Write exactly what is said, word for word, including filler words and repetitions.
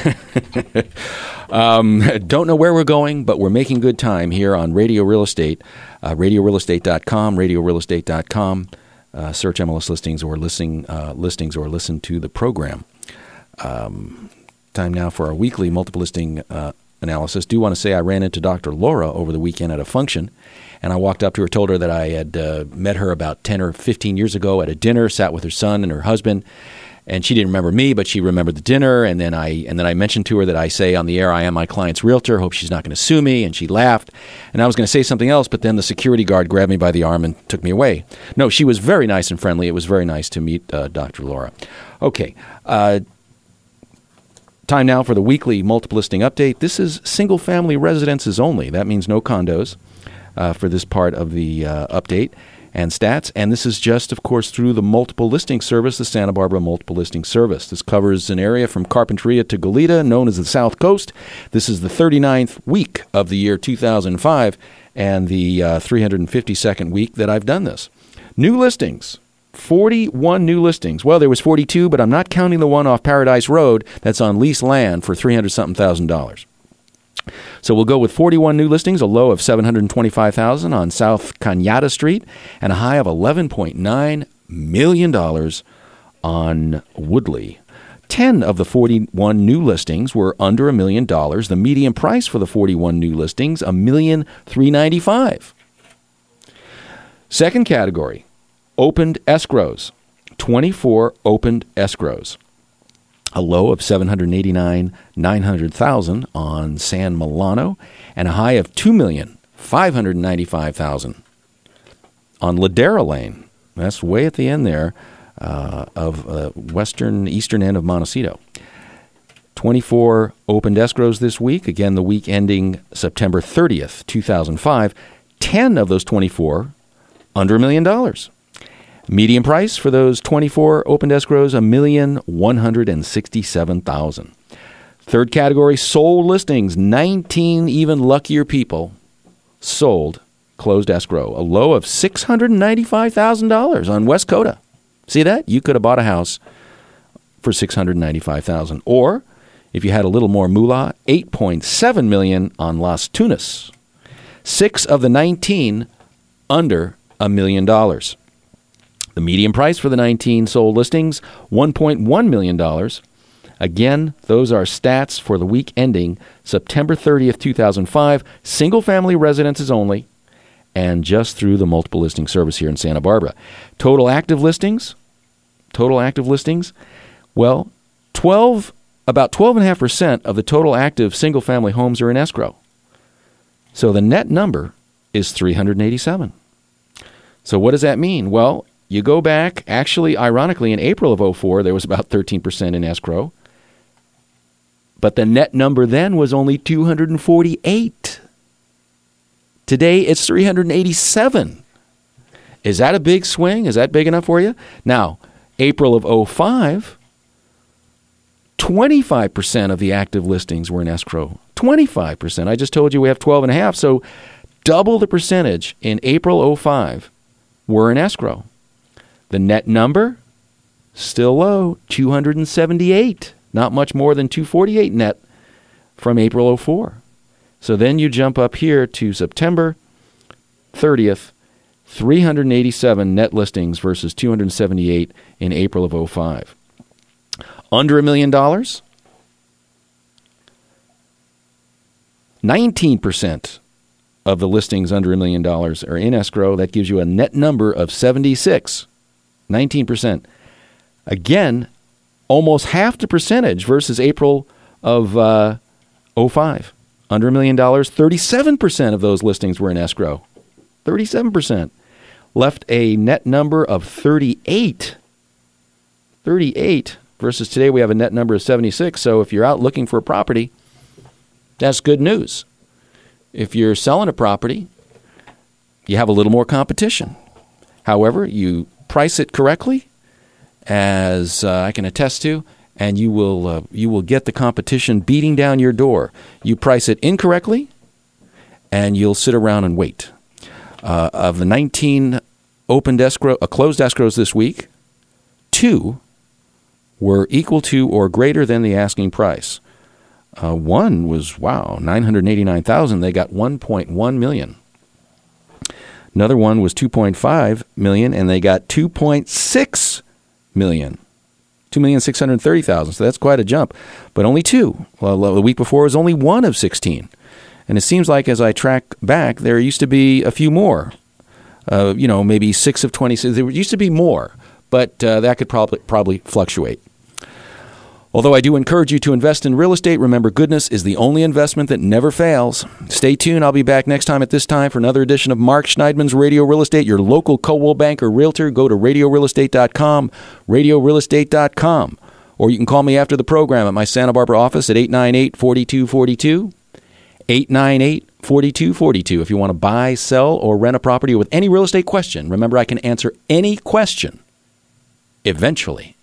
um, don't know where we're going, but we're making good time here on Radio Real Estate, uh, radio real estate dot com, radio real estate dot com. Uh, search M L S listings or listing uh, listings or listen to the program. Um, time now for our weekly multiple listing uh, analysis. Do want to say I ran into Doctor Laura over the weekend at a function, and I walked up to her, told her that I had uh, met her about ten or fifteen years ago at a dinner, sat with her son and her husband. And she didn't remember me, but she remembered the dinner. And then I and then I mentioned to her that I say on the air, I am my client's realtor. Hope she's not going to sue me. And she laughed. And I was going to say something else, but then the security guard grabbed me by the arm and took me away. No, she was very nice and friendly. It was very nice to meet uh, Doctor Laura. Okay. Uh, time now for the weekly multiple listing update. This is single-family residences only. That means no condos uh, for this part of the uh, update and stats. And this is just, of course, through the multiple listing service, the Santa Barbara Multiple Listing Service. This covers an area from Carpinteria to Goleta, known as the South Coast. This is the thirty-ninth week of the year two thousand five and the uh, three hundred fifty-second week that I've done this. New listings. forty-one new listings. Well, there was forty-two, but I'm not counting the one off Paradise Road that's on leased land for three hundred something thousand dollars. So we'll go with forty-one new listings, a low of seven hundred twenty-five thousand dollars on South Cañada Street, and a high of eleven point nine million dollars on Woodley. ten of the forty-one new listings were under a million dollars. The median price for the forty-one new listings, one million three hundred ninety-five thousand dollars. Second category, opened escrows. twenty-four opened escrows. A low of seven hundred eighty-nine thousand nine hundred on San Milano, and a high of two million five hundred ninety-five thousand on Ladera Lane. That's way at the end there uh, of uh, western, eastern end of Montecito. twenty-four opened escrows this week. Again, the week ending September thirtieth, two thousand five. ten of those twenty-four under a million dollars. Median price for those twenty-four opened escrows, one million one hundred sixty-seven thousand dollars. Third category, sold listings. nineteen even luckier people sold closed escrow. A low of six hundred ninety-five thousand dollars on West Coda. See that? You could have bought a house for six hundred ninety-five thousand dollars. Or, if you had a little more moolah, eight point seven million dollars on Las Tunas. Six of the nineteen under a million dollars. The median price for the nineteen sold listings, one point one million dollars. Again, those are stats for the week ending September thirtieth, two thousand five, single-family residences only, and just through the multiple listing service here in Santa Barbara. Total active listings, total active listings, well, twelve, about twelve point five percent of the total active single-family homes are in escrow. So the net number is three hundred eighty-seven. So what does that mean? Well, you go back, actually, ironically, in April of oh four, there was about thirteen percent in escrow. But the net number then was only two hundred forty-eight. Today, it's three hundred eighty-seven. Is that a big swing? Is that big enough for you? Now, April of oh five, twenty-five percent of the active listings were in escrow. twenty-five percent. I just told you we have twelve and a half. So double the percentage in April oh five were in escrow. The net number, still low, two hundred seventy-eight. Not much more than two hundred forty-eight net from April oh four. So then you jump up here to September thirtieth, three hundred eighty-seven net listings versus two hundred seventy-eight in April of oh five. Under a million dollars, nineteen percent of the listings under a million dollars are in escrow. That gives you a net number of seventy-six. nineteen percent. Again, almost half the percentage versus April of uh, oh five. Under a million dollars, thirty-seven percent of those listings were in escrow. thirty-seven percent. Left a net number of thirty-eight. thirty-eight versus today we have a net number of seventy-six. So if you're out looking for a property, that's good news. If you're selling a property, you have a little more competition. However, you price it correctly, as uh, I can attest to, and you will uh, you will get the competition beating down your door. You price it incorrectly, and you'll sit around and wait. Uh, of the nineteen opened escrow, uh, closed escrows this week, two were equal to or greater than the asking price. Uh, one was, wow, nine hundred eighty-nine thousand. They got one point one million. Another one was two point five million, and they got two point six million. two million six hundred thirty thousand. So that's quite a jump. But only two. Well, the week before was only one of sixteen. And it seems like as I track back, there used to be a few more. Uh, you know, maybe six of twenty-six. There used to be more, but uh, that could probably probably fluctuate. Although I do encourage you to invest in real estate, remember goodness is the only investment that never fails. Stay tuned. I'll be back next time at this time for another edition of Mark Schneidman's Radio Real Estate, your local Coldwell Banker Realtor. Go to radio real estate dot com, radio real estate dot com. Or you can call me after the program at my Santa Barbara office at eight nine eight, four two four two, eight nine eight, four two four two. If you want to buy, sell, or rent a property with any real estate question, remember I can answer any question eventually.